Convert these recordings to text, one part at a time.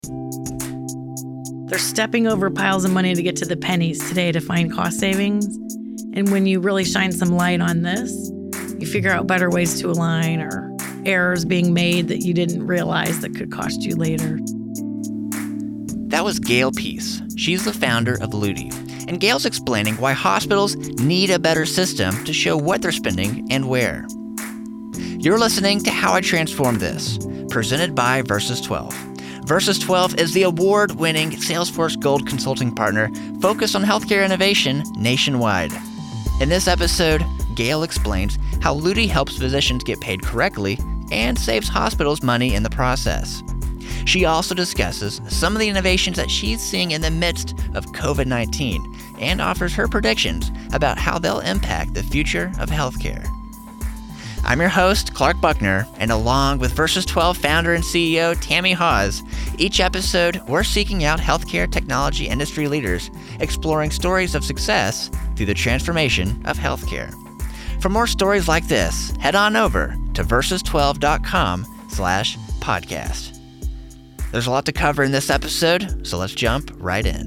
They're stepping over piles of money to get to the pennies today to find cost savings. And when you really shine some light on this, you figure out better ways to align or errors being made that you didn't realize that could cost you later. That was Gail Peace. She's the founder of Ludi. And Gail's explaining why hospitals need a better system to show what they're spending and where. You're listening to How I Transformed This, presented by Versus 12. Versus 12 is the award-winning Salesforce Gold consulting partner focused on healthcare innovation nationwide. In this episode, Gail explains how Ludi helps physicians get paid correctly and saves hospitals money in the process. She also discusses some of the innovations that she's seeing in the midst of COVID-19 and offers her predictions about how they'll impact the future of healthcare. I'm your host, Clark Buckner, and along with Versus 12 founder and CEO Tammy Hawes, each episode we're seeking out healthcare technology industry leaders, exploring stories of success through the transformation of healthcare. For more stories like this, head on over to versus12.com/podcast. There's a lot to cover in this episode, so let's jump right in.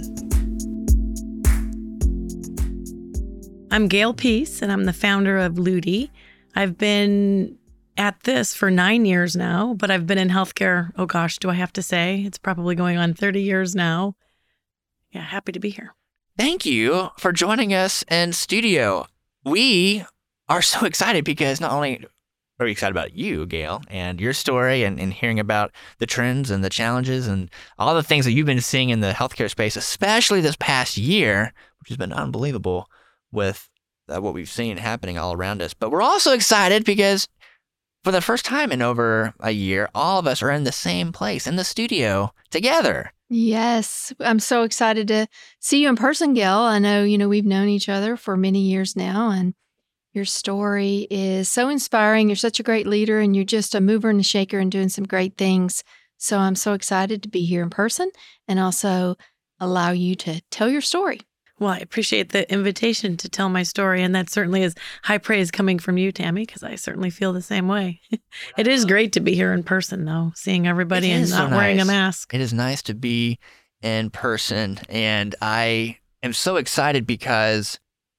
I'm Gail Peace, and I'm the founder of Ludi. I've been at this for 9 years now, but I've been in healthcare, oh gosh, do I have to say? It's probably going on 30 years now. Yeah, happy to be here. Thank you for joining us in studio. We are so excited because not only are we excited about you, Gail, and your story and hearing about the trends and the challenges and all the things that you've been seeing in the healthcare space, especially this past year, which has been unbelievable with what we've seen happening all around us. But we're also excited because for the first time in over a year, all of us are in the same place, in the studio, together. Yes, I'm so excited to see you in person, Gail. I know, we've known each other for many years now, and your story is so inspiring. You're such a great leader, and you're just a mover and a shaker and doing some great things. So I'm so excited to be here in person and also allow you to tell your story. Well, I appreciate the invitation to tell my story, and that certainly is high praise coming from you, Tammy, because I certainly feel the same way. It is great to be here in person, though, seeing everybody and not wearing a mask. It is nice to be in person, and I am so excited because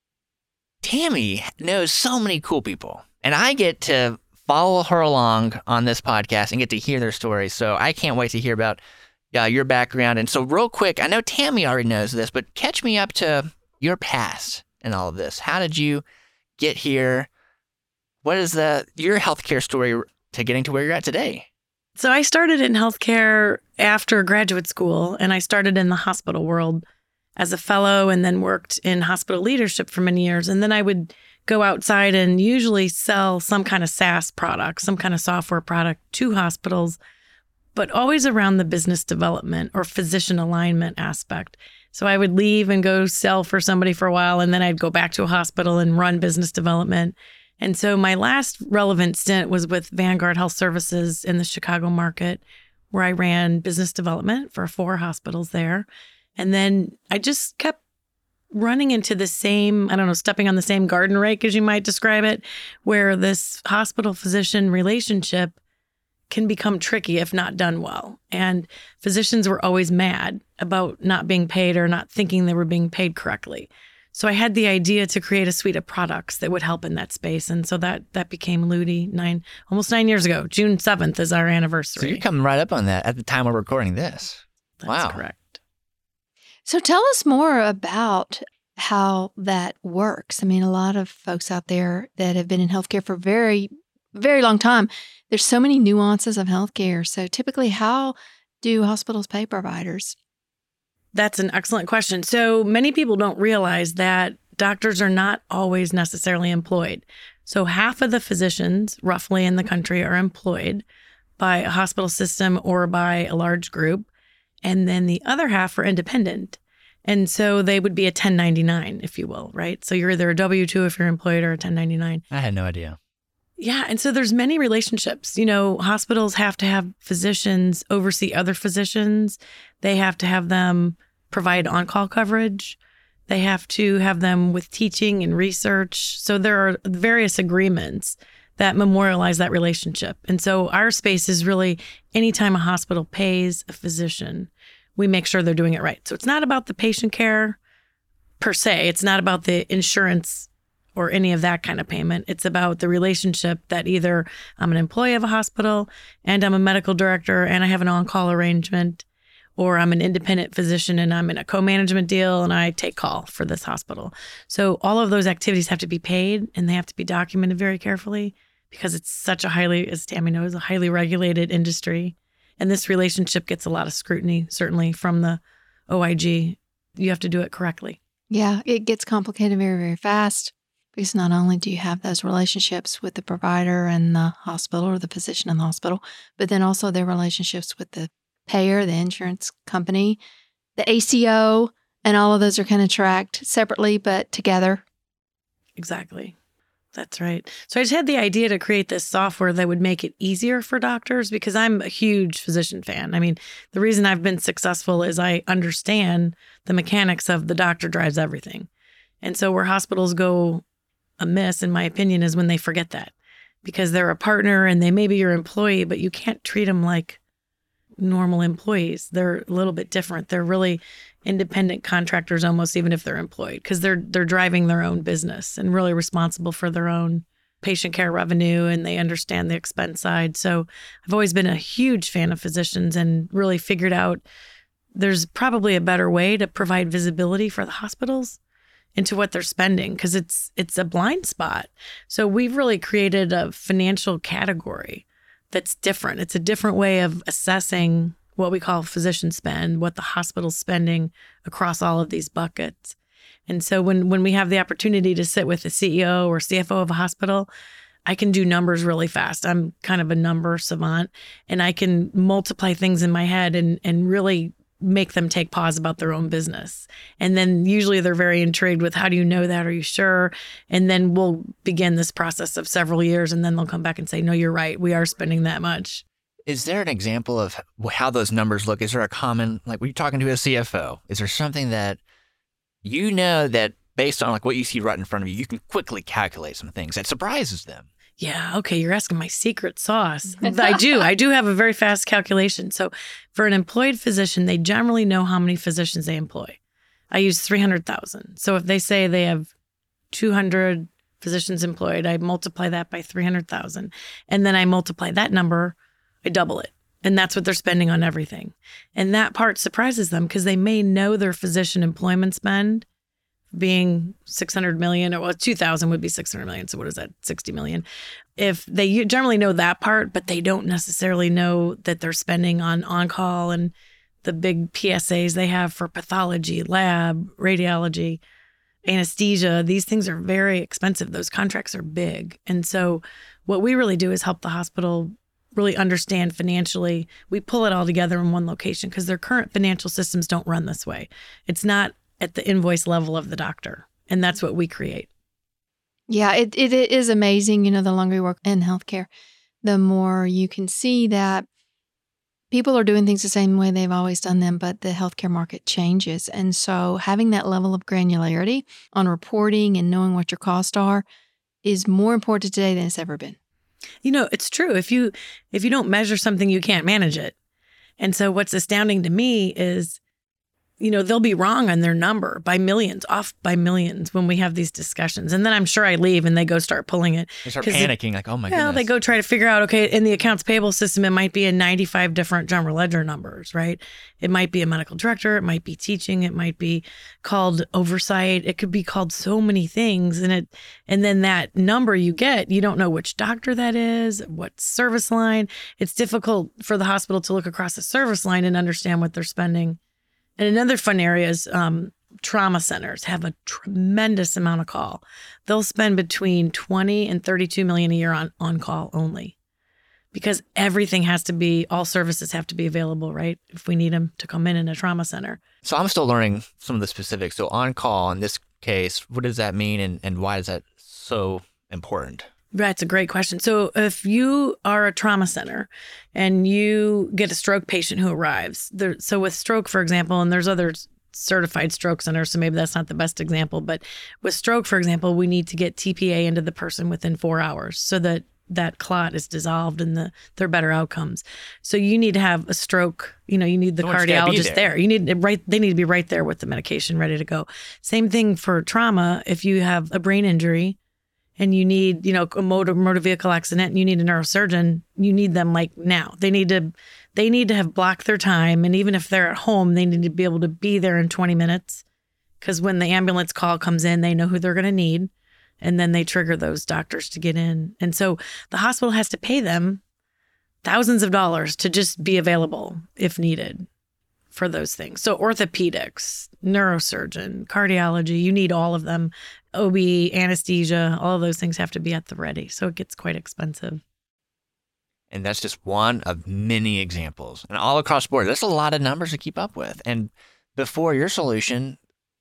Tammy knows so many cool people, and I get to follow her along on this podcast and get to hear their stories, so I can't wait to hear about your background. And so real quick, I know Tammy already knows this, but catch me up to your past and all of this. How did you get here? What is your healthcare story to getting to where you're at today? So I started in healthcare after graduate school, and I started in the hospital world as a fellow and then worked in hospital leadership for many years. And then I would go outside and usually sell some kind of SaaS product, some kind of software product to hospitals, but always around the business development or physician alignment aspect. So I would leave and go sell for somebody for a while, and then I'd go back to a hospital and run business development. And so my last relevant stint was with Vanguard Health Services in the Chicago market, where I ran business development for 4 hospitals there. And then I just kept running into the same, stepping on the same garden rake, as you might describe it, where this hospital-physician relationship can become tricky if not done well. And physicians were always mad about not being paid or not thinking they were being paid correctly. So I had the idea to create a suite of products that would help in that space. And so that became Ludi almost 9 years ago. June 7th is our anniversary. So you're coming right up on that at the time we're recording this. That's correct. So tell us more about how that works. I mean, a lot of folks out there that have been in healthcare for very, very long time, there's so many nuances of healthcare. So typically, how do hospitals pay providers? That's an excellent question. So many people don't realize that doctors are not always necessarily employed. So half of the physicians, roughly in the country, are employed by a hospital system or by a large group. And then the other half are independent. And so they would be a 1099, if you will, right? So you're either a W-2 if you're employed or a 1099. I had no idea. Yeah. And so there's many relationships. Hospitals have to have physicians oversee other physicians. They have to have them provide on-call coverage. They have to have them with teaching and research. So there are various agreements that memorialize that relationship. And so our space is really anytime a hospital pays a physician, we make sure they're doing it right. So it's not about the patient care per se. It's not about the insurance or any of that kind of payment. It's about the relationship that either I'm an employee of a hospital and I'm a medical director and I have an on-call arrangement, or I'm an independent physician and I'm in a co-management deal and I take call for this hospital. So all of those activities have to be paid and they have to be documented very carefully because it's such a highly, as Tammy knows, a highly regulated industry. And this relationship gets a lot of scrutiny, certainly from the OIG. You have to do it correctly. Yeah, it gets complicated very, very fast because not only do you have those relationships with the provider and the hospital or the physician in the hospital, but then also their relationships with the payer, the insurance company, the ACO, and all of those are kind of tracked separately but together. Exactly. That's right. So I just had the idea to create this software that would make it easier for doctors because I'm a huge physician fan. I mean, the reason I've been successful is I understand the mechanics of the doctor drives everything. And so where hospitals go amiss, in my opinion, is when they forget that because they're a partner and they may be your employee, but you can't treat them like normal employees. They're a little bit different. They're really independent contractors almost, even if they're employed, because they're driving their own business and really responsible for their own patient care revenue, and they understand the expense side. So I've always been a huge fan of physicians and really figured out there's probably a better way to provide visibility for the hospitals into what they're spending because it's a blind spot. So we've really created a financial category that's different. It's a different way of assessing what we call physician spend, what the hospital's spending across all of these buckets. And so when we have the opportunity to sit with the CEO or CFO of a hospital, I can do numbers really fast. I'm kind of a number savant, and I can multiply things in my head and really make them take pause about their own business. And then usually they're very intrigued with, how do you know that? Are you sure? And then we'll begin this process of several years, and then they'll come back and say, no, you're right. We are spending that much. Is there an example of how those numbers look? Is there a common, like when you're talking to a CFO, is there something that you know that based on like what you see right in front of you, you can quickly calculate some things that surprises them? Yeah. Okay. You're asking my secret sauce. I do have a very fast calculation. So for an employed physician, they generally know how many physicians they employ. I use 300,000. So if they say they have 200 physicians employed, I multiply that by 300,000. And then I multiply that number, I double it. And that's what they're spending on everything. And that part surprises them because they may know their physician employment spend being 600 million, or 2,000 would be 600 million. So what is that? 60 million. If they generally know that part, but they don't necessarily know that they're spending on call and the big PSAs they have for pathology, lab, radiology, anesthesia. These things are very expensive. Those contracts are big. And so what we really do is help the hospital really understand financially. We pull it all together in one location because their current financial systems don't run this way. It's not at the invoice level of the doctor. And that's what we create. Yeah, it is amazing. You know, the longer you work in healthcare, the more you can see that people are doing things the same way they've always done them, but the healthcare market changes. And so having that level of granularity on reporting and knowing what your costs are is more important today than it's ever been. You know, it's true. If you don't measure something, you can't manage it. And so what's astounding to me is, you know, they'll be wrong on their number by millions, off by millions when we have these discussions. And then I'm sure I leave and they go start pulling it. They start panicking like, oh my goodness. Well, they go try to figure out, okay, in the accounts payable system, it might be in 95 different general ledger numbers, right? It might be a medical director. It might be teaching. It might be called oversight. It could be called so many things. And then that number you get, you don't know which doctor that is, what service line. It's difficult for the hospital to look across the service line and understand what they're spending. And another fun area is trauma centers have a tremendous amount of call. They'll spend between 20 and 32 million a year on call only because everything has to be, all services have to be available, right? If we need them to come in a trauma center. So I'm still learning some of the specifics. So on call in this case, what does that mean and why is that so important? That's a great question. So if you are a trauma center and you get a stroke patient who arrives, so with stroke, for example, and there's other certified stroke centers, so maybe that's not the best example, but with stroke, for example, we need to get TPA into the person within 4 hours so that that clot is dissolved and there are better outcomes. So you need to have a stroke, you need the Someone's gotta be cardiologist there. You need they need to be right there with the medication ready to go. Same thing for trauma. If you have a brain injury and you need, a motor vehicle accident and you need a neurosurgeon, you need them like now. They need to have blocked their time. And even if they're at home, they need to be able to be there in 20 minutes. Because when the ambulance call comes in, they know who they're going to need. And then they trigger those doctors to get in. And so the hospital has to pay them thousands of dollars to just be available if needed for those things. So orthopedics, neurosurgeon, cardiology, you need all of them. OB, anesthesia, all of those things have to be at the ready. So it gets quite expensive. And that's just one of many examples. And all across the board, that's a lot of numbers to keep up with. And before your solution,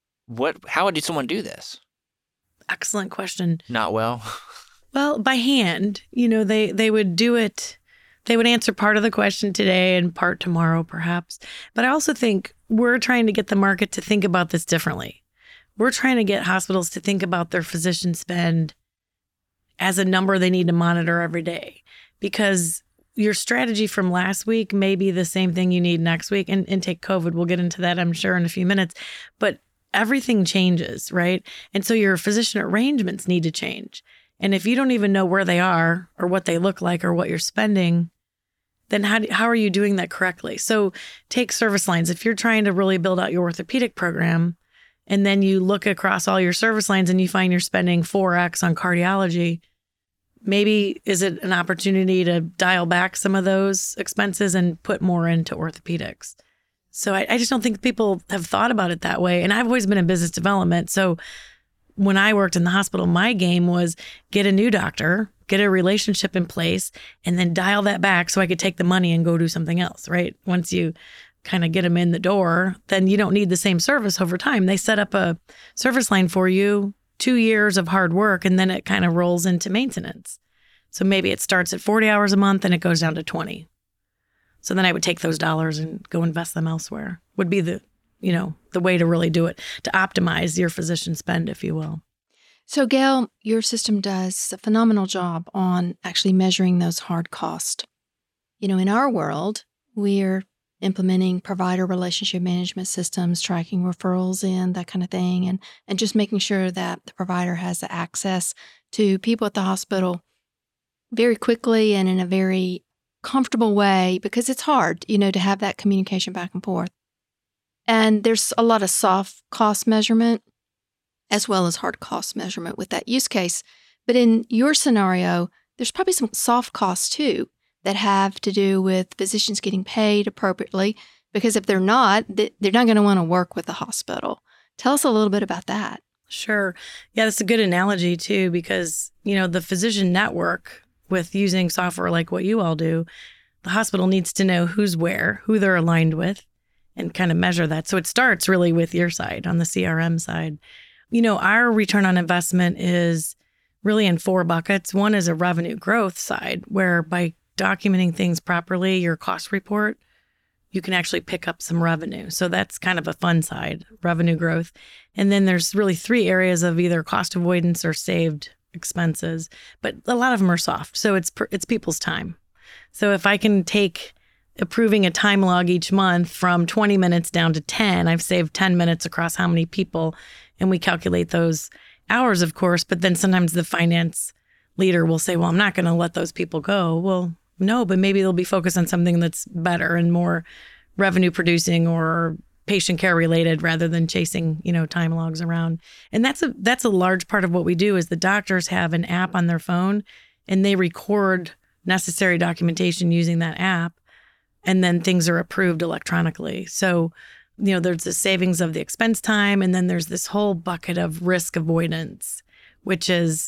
how would someone do this? Excellent question. Not well? Well, by hand, they would do it. They would answer part of the question today and part tomorrow, perhaps. But I also think we're trying to get the market to think about this differently. We're trying to get hospitals to think about their physician spend as a number they need to monitor every day. Because your strategy from last week may be the same thing you need next week. And take COVID. We'll get into that, I'm sure, in a few minutes. But everything changes, right? And so your physician arrangements need to change. And if you don't even know where they are or what they look like or what you're spending, then how are you doing that correctly? So take service lines. If you're trying to really build out your orthopedic program and then you look across all your service lines and you find you're spending 4x on cardiology, maybe is it an opportunity to dial back some of those expenses and put more into orthopedics? So I just don't think people have thought about it that way. And I've always been in business development. So when I worked in the hospital, my game was get a new doctor, get a relationship in place, and then dial that back so I could take the money and go do something else, right? Once you kind of get them in the door, then you don't need the same service over time. They set up a service line for you, 2 years of hard work, and then it kind of rolls into maintenance. So maybe it starts at 40 hours a month and it goes down to 20. So then I would take those dollars and go invest them elsewhere. Would be the way to really do it, to optimize your physician spend, if you will. So Gail, your system does a phenomenal job on actually measuring those hard costs. In our world, we're implementing provider relationship management systems, tracking referrals in, that kind of thing, and just making sure that the provider has the access to people at the hospital very quickly and in a very comfortable way, because it's hard, to have that communication back and forth. And there's a lot of soft cost measurement as well as hard cost measurement with that use case. But in your scenario, there's probably some soft costs too that have to do with physicians getting paid appropriately, because if they're not, they're not going to want to work with the hospital. Tell us a little bit about that. Sure. Yeah, that's a good analogy too, because, the physician network with using software like what you all do, the hospital needs to know who's where, who they're aligned with, and kind of measure that. So it starts really with your side, on the CRM side. Our return on investment is really in 4 buckets. One is a revenue growth side, where by documenting things properly, your cost report, you can actually pick up some revenue. So that's kind of a fun side, revenue growth. And then there's really 3 areas of either cost avoidance or saved expenses, but a lot of them are soft. So it's people's time. So if I can take approving a time log each month from 20 minutes down to 10, I've saved 10 minutes across how many people, and we calculate those hours, of course, but then sometimes the finance leader will say, well, I'm not going to let those people go. Well, no, but maybe they'll be focused on something that's better and more revenue producing or patient care related rather than chasing, time logs around. And that's a large part of what we do is the doctors have an app on their phone and they record necessary documentation using that app, and then things are approved electronically. So, there's the savings of the expense time, and then there's this whole bucket of risk avoidance, which is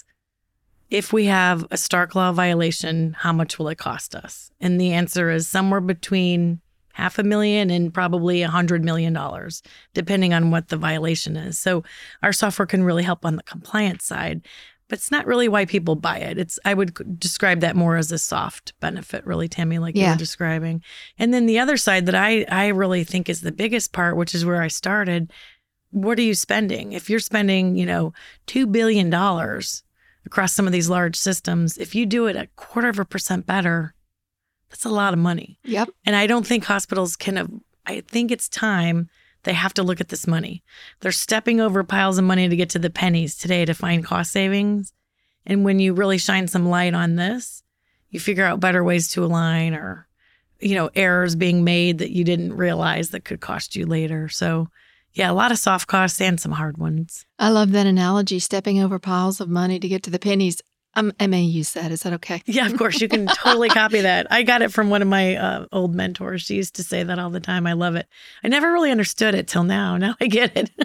if we have a Stark Law violation, how much will it cost us? And the answer is somewhere between $500,000 and probably $100 million, depending on what the violation is. So our software can really help on the compliance side, but it's not really why people buy it. I would describe that more as a soft benefit, really, Tammy, like you were describing. And then the other side that I really think is the biggest part, which is where I started, what are you spending? If you're spending, $2 billion across some of these large systems, if you do it a 0.25% better, that's a lot of money. Yep. And I don't think hospitals I think it's time they have to look at this money. They're stepping over piles of money to get to the pennies today to find cost savings. And when you really shine some light on this, you figure out better ways to align or, errors being made that you didn't realize that could cost you later. So yeah, a lot of soft costs and some hard ones. I love that analogy, stepping over piles of money to get to the pennies. I may use that. Is that okay? Yeah, of course. You can totally copy that. I got it from one of my old mentors. She used to say that all the time. I love it. I never really understood it till now. Now I get it.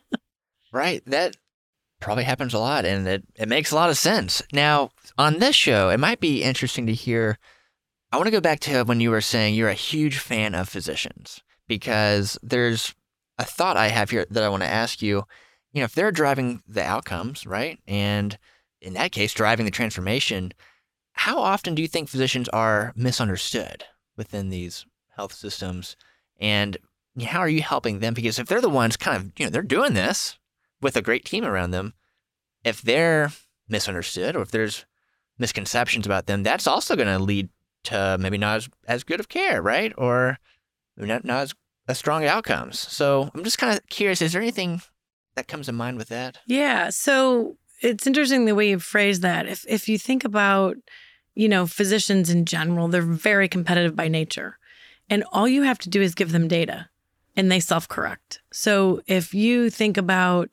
Right. That probably happens a lot, and it makes a lot of sense. Now, on this show, it might be interesting to hear. I want to go back to when you were saying you're a huge fan of physicians, because there's a thought I have here that I want to ask you. If they're driving the outcomes, right? And in that case, driving the transformation, how often do you think physicians are misunderstood within these health systems? And how are you helping them? Because if they're the ones kind of, they're doing this with a great team around them, if they're misunderstood or if there's misconceptions about them, that's also going to lead to maybe not as good of care, right? Or not as strong outcomes. So I'm just kind of curious, is there anything that comes to mind with that? Yeah. So it's interesting the way you phrase that. If you think about, physicians in general, they're very competitive by nature. And all you have to do is give them data and they self-correct. So if you think about,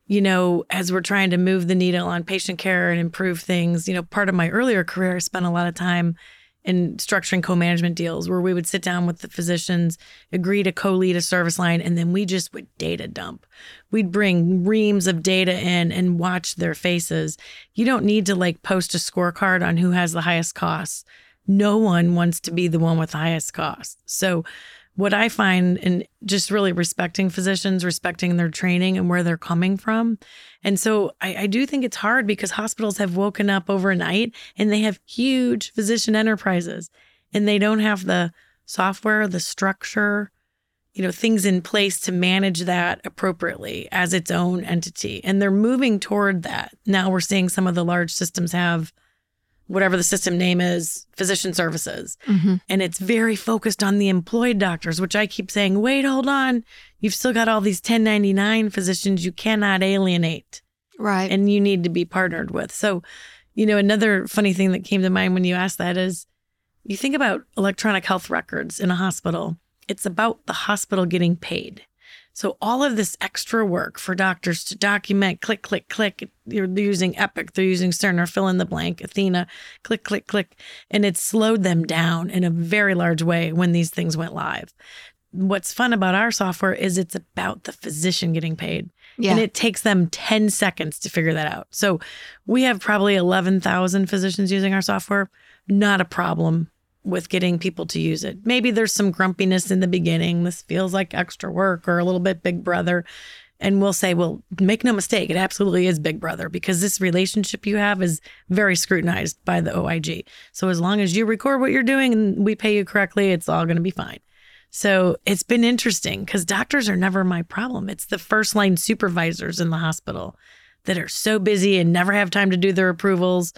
as we're trying to move the needle on patient care and improve things, part of my earlier career, I spent a lot of time in structuring co-management deals where we would sit down with the physicians, agree to co-lead a service line, and then we just would data dump. We'd bring reams of data in and watch their faces. You don't need to post a scorecard on who has the highest costs. No one wants to be the one with the highest costs. So what I find in just really respecting physicians, respecting their training and where they're coming from. And so I do think it's hard because hospitals have woken up overnight and they have huge physician enterprises and they don't have the software, the structure, things in place to manage that appropriately as its own entity. And they're moving toward that. Now we're seeing some of the large systems have whatever the system name is, physician services. Mm-hmm. And it's very focused on the employed doctors, which I keep saying, wait, hold on. You've still got all these 1099 physicians you cannot alienate. Right. And you need to be partnered with. So, another funny thing that came to mind when you asked that is you think about electronic health records in a hospital. It's about the hospital getting paid. So all of this extra work for doctors to document, click, click, click. They're using Epic, they're using Cerner, fill in the blank, Athena, click, click, click. And it slowed them down in a very large way when these things went live. What's fun about our software is it's about the physician getting paid. Yeah. And it takes them 10 seconds to figure that out. So we have probably 11,000 physicians using our software. Not a problem with getting people to use it. Maybe there's some grumpiness in the beginning. This feels like extra work or a little bit Big Brother. And we'll say, well, make no mistake, it absolutely is Big Brother because this relationship you have is very scrutinized by the OIG. So as long as you record what you're doing and we pay you correctly, it's all going to be fine. So it's been interesting because doctors are never my problem. It's the first line supervisors in the hospital that are so busy and never have time to do their approvals.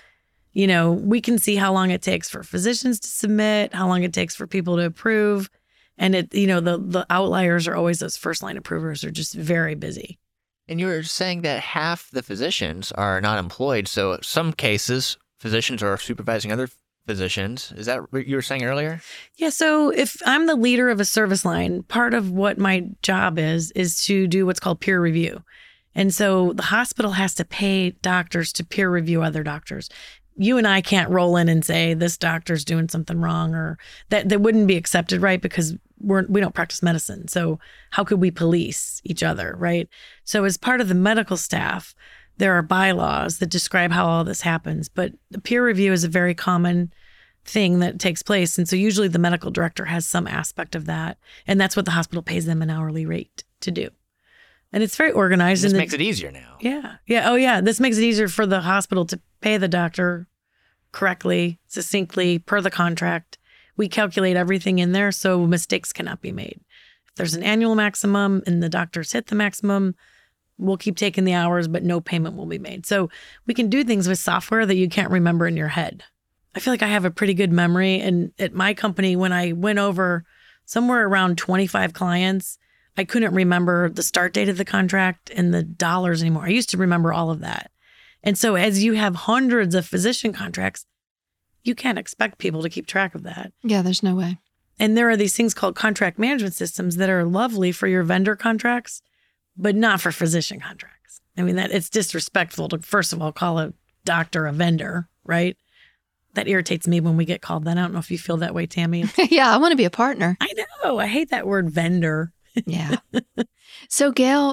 We can see how long it takes for physicians to submit, how long it takes for people to approve. And the outliers are always those first line approvers are just very busy. And you were saying that half the physicians are not employed. So some cases, physicians are supervising other physicians. Is that what you were saying earlier? Yeah. So if I'm the leader of a service line, part of what my job is to do what's called peer review. And so the hospital has to pay doctors to peer review other doctors. You and I can't roll in and say this doctor's doing something wrong or that wouldn't be accepted, right? Because we don't practice medicine. So how could we police each other, right? So as part of the medical staff, there are bylaws that describe how all this happens. But the peer review is a very common thing that takes place. And so usually the medical director has some aspect of that. And that's what the hospital pays them an hourly rate to do. And it's very organized. This makes it easier now. Yeah. Yeah. Oh, yeah. This makes it easier for the hospital to pay the doctor correctly, succinctly, per the contract. We calculate everything in there so mistakes cannot be made. If there's an annual maximum and the doctors hit the maximum, we'll keep taking the hours, but no payment will be made. So we can do things with software that you can't remember in your head. I feel like I have a pretty good memory. And at my company, when I went over somewhere around 25 clients, I couldn't remember the start date of the contract and the dollars anymore. I used to remember all of that. And so as you have hundreds of physician contracts, you can't expect people to keep track of that. Yeah, there's no way. And there are these things called contract management systems that are lovely for your vendor contracts, but not for physician contracts. I mean, that it's disrespectful to, first of all, call a doctor a vendor, right? That irritates me when we get called that. I don't know if you feel that way, Tammy. Yeah, I want to be a partner. I know. I hate that word vendor. Yeah. So, Gail,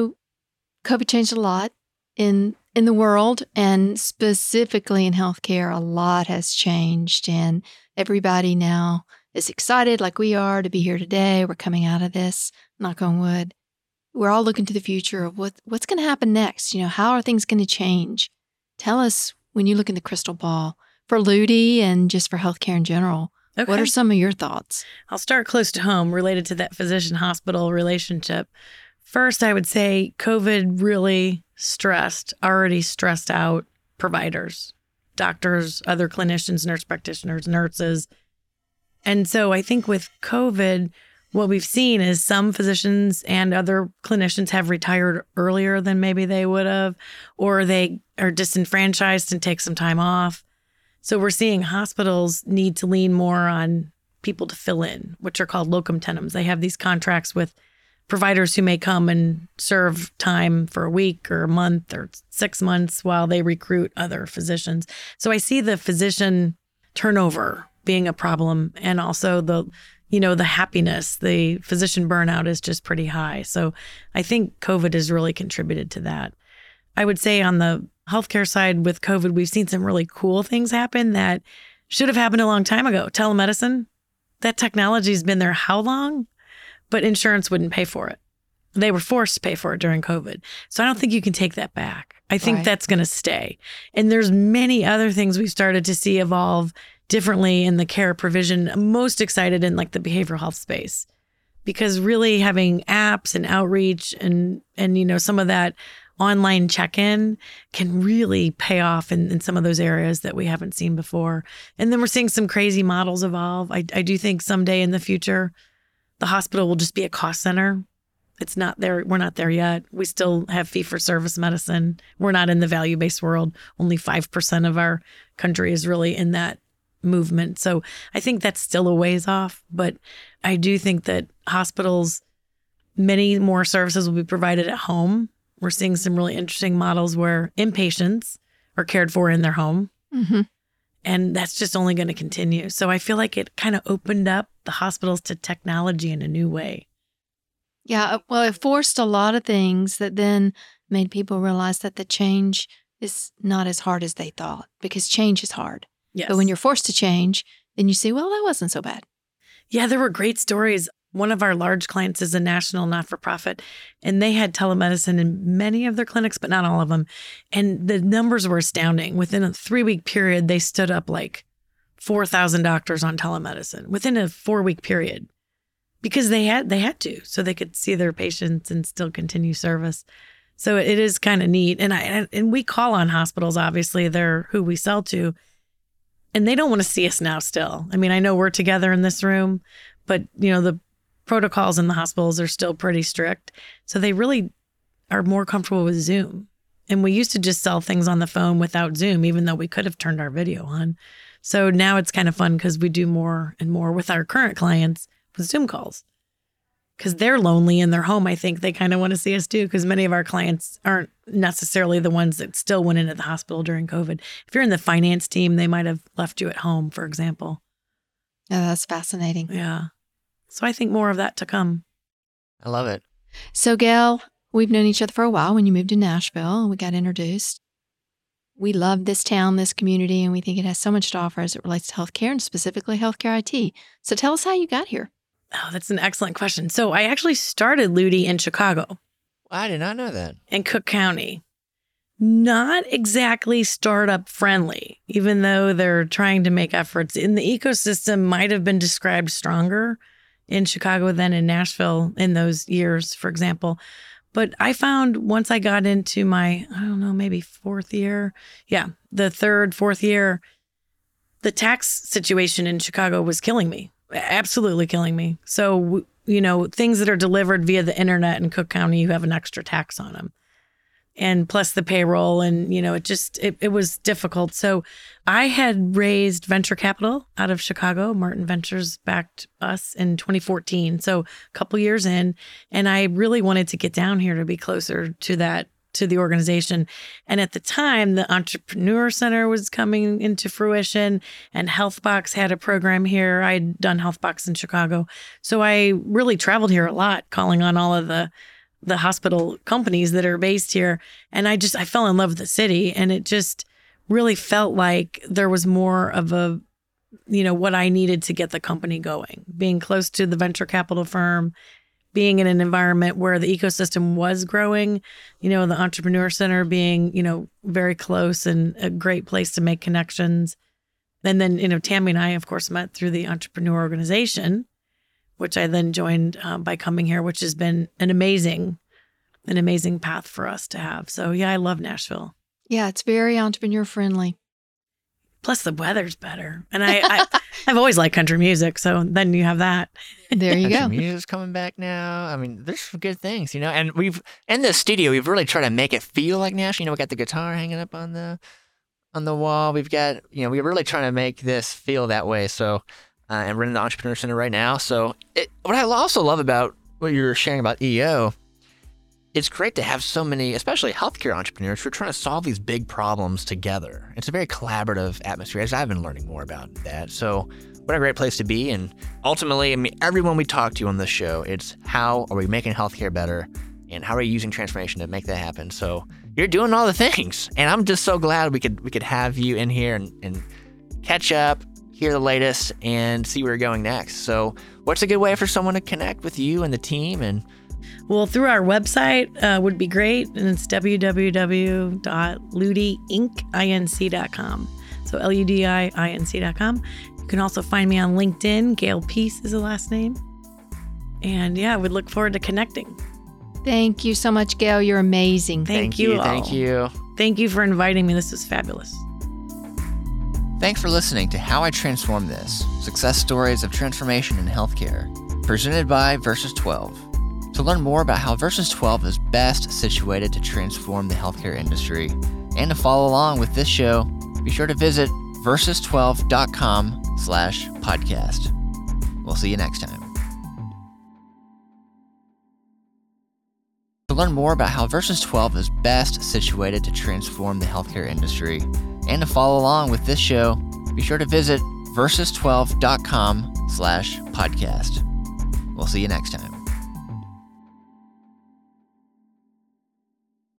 COVID changed a lot in the world, and specifically in healthcare. A lot has changed, and everybody now is excited like we are to be here today. We're coming out of this, knock on wood. We're all looking to the future of what's going to happen next. How are things going to change? Tell us, when you look in the crystal ball, for Ludi and just for healthcare in general, Okay. What are some of your thoughts? I'll start close to home related to that physician-hospital relationship. First, I would say COVID really already stressed out providers, doctors, other clinicians, nurse practitioners, nurses. And so I think with COVID, what we've seen is some physicians and other clinicians have retired earlier than maybe they would have, or they are disenfranchised and take some time off. So we're seeing hospitals need to lean more on people to fill in, which are called locum tenens. They have these contracts with providers who may come and serve time for a week or a month or 6 months while they recruit other physicians. So I see the physician turnover being a problem, and also the happiness, the physician burnout is just pretty high. So I think COVID has really contributed to that. I would say on the healthcare side with COVID, we've seen some really cool things happen that should have happened a long time ago. Telemedicine, that technology has been there how long? But insurance wouldn't pay for it. They were forced to pay for it during COVID. So I don't think you can take that back. I think that's going to stay. And there's many other things we've started to see evolve differently in the care provision. I'm most excited in like the behavioral health space, because really having apps and outreach and some of that online check-in can really pay off in some of those areas that we haven't seen before. And then we're seeing some crazy models evolve. I do think someday in the future, the hospital will just be a cost center. It's not there. We're not there yet. We still have fee-for-service medicine. We're not in the value-based world. Only 5% of our country is really in that movement. So I think that's still a ways off. But I do think that hospitals, many more services will be provided at home. We're seeing some really interesting models where inpatients are cared for in their home. Mm-hmm. And that's just only going to continue. So I feel like it kind of opened up the hospitals to technology in a new way. Yeah, well, it forced a lot of things that then made people realize that the change is not as hard as they thought, because change is hard. Yes. But when you're forced to change, then you see, well, that wasn't so bad. Yeah, there were great stories. One of our large clients is a national not-for-profit, and they had telemedicine in many of their clinics, but not all of them. And the numbers were astounding. Within a 3-week period, they stood up like 4,000 doctors on telemedicine within a 4-week period, because they had to, so they could see their patients and still continue service. So it is kind of neat. And we call on hospitals, obviously, they're who we sell to, and they don't want to see us now still. I mean, I know we're together in this room, but the protocols in the hospitals are still pretty strict. So they really are more comfortable with Zoom. And we used to just sell things on the phone without Zoom, even though we could have turned our video on. So now it's kind of fun because we do more and more with our current clients with Zoom calls, because they're lonely in their home. I think they kind of want to see us too, because many of our clients aren't necessarily the ones that still went into the hospital during COVID. If you're in the finance team, they might have left you at home, for example. Oh, that's fascinating. Yeah. So I think more of that to come. I love it. So, Gail, we've known each other for a while. When you moved to Nashville and we got introduced, we love this town, this community, and we think it has so much to offer as it relates to healthcare, and specifically healthcare IT. So tell us how you got here. Oh, that's an excellent question. So I actually started Ludi in Chicago. I did not know that. In Cook County. Not exactly startup friendly, even though they're trying to make efforts. In the ecosystem might have been described stronger in Chicago than in Nashville in those years, for example. But I found once I got into my, I don't know, maybe fourth year. Yeah, the third, fourth year, the tax situation in Chicago was killing me, absolutely killing me. So, things that are delivered via the internet in Cook County, you have an extra tax on them. And plus the payroll and, it was difficult. So I had raised venture capital out of Chicago. Martin Ventures backed us in 2014. So a couple years in, and I really wanted to get down here to be closer to the organization. And at the time, the Entrepreneur Center was coming into fruition and HealthBox had a program here. I'd done HealthBox in Chicago. So I really traveled here a lot, calling on all of the hospital companies that are based here. And I fell in love with the city, and it just really felt like there was more of a, what I needed to get the company going, being close to the venture capital firm, being in an environment where the ecosystem was growing, the Entrepreneur Center being, very close and a great place to make connections. And then, Tammy and I, of course, met through the Entrepreneur Organization, which I then joined by coming here, which has been an amazing path for us to have. So yeah, I love Nashville. Yeah, it's very entrepreneur friendly. Plus the weather's better. And I've always liked country music. So then you have that. There you go. Country music's coming back now. I mean, there's some good things, and in the studio, we've really tried to make it feel like Nashville. We got the guitar hanging up on the wall. We've got, we're really trying to make this feel that way. So, and we're in the Entrepreneur Center right now. So what I also love about what you're sharing about EO, it's great to have so many, especially healthcare entrepreneurs, who are trying to solve these big problems together. It's a very collaborative atmosphere, as I've been learning more about that. So what a great place to be. And ultimately, everyone we talk to on this show, it's how are we making healthcare better and how are we using transformation to make that happen? So you're doing all the things. And I'm just so glad we could have you in here and catch up, hear the latest, and see where you're going next. So what's a good way for someone to connect with you and the team? And well, through our website would be great. And it's www.ludiinc.com. So LUDIINC.com. You can also find me on LinkedIn. Gail Peace is the last name. And yeah, I would look forward to connecting. Thank you so much, Gail. You're amazing. Thank you all. Thank you. Thank you for inviting me. This was fabulous. Thanks for listening to How I Transformed This, Success Stories of Transformation in Healthcare, presented by Versus 12. To learn more about how Versus 12 is best situated to transform the healthcare industry and to follow along with this show, be sure to visit versus12.com/podcast. We'll see you next time. To learn more about how Versus 12 is best situated to transform the healthcare industry and to follow along with this show, be sure to visit versus12.com/podcast. We'll see you next time.